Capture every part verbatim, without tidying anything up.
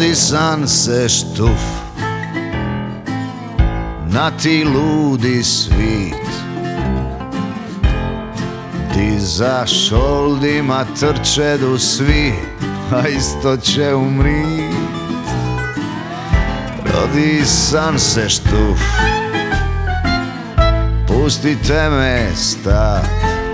rodi san se štuf na ti ludi svit, ti za šoldima trčedu svi, a isto će umrit. Rodi san se štuf, pustite me stat,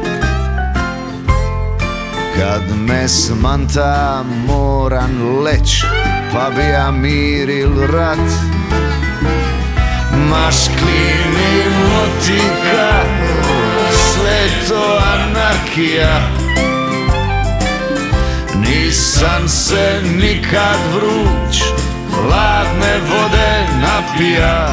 kad me smanta moram leć, pa bi ja miril rat. Mašklini motika, sve to anarkija, nisam se nikad vruć hladne vode napija.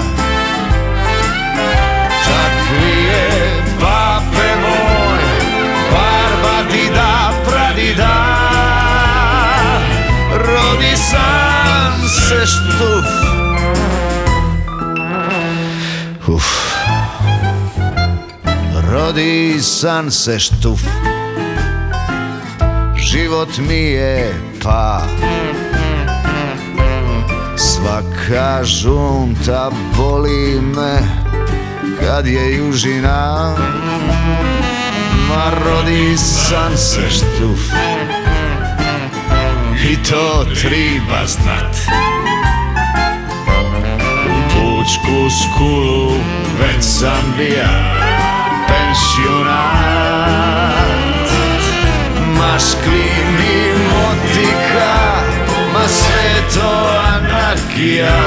Takvi je bape moj, barba dida pradida, rodi san se štuf. Uf. Rodi san se štuf, život mi je pa, svaka žunta boli me kad je južina. Ma rodi san se štuf, i to triba znat. Pučku skulu već sam bija pensionat. Mašklini motika, ma sve to anarkija,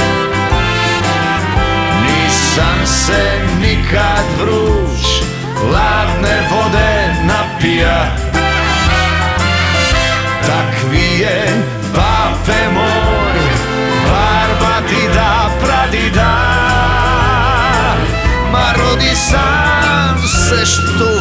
nisam se nikad vruć hladne vode napija. Takvi je bape moj, barba dida pradida, ma rodi san se štuf.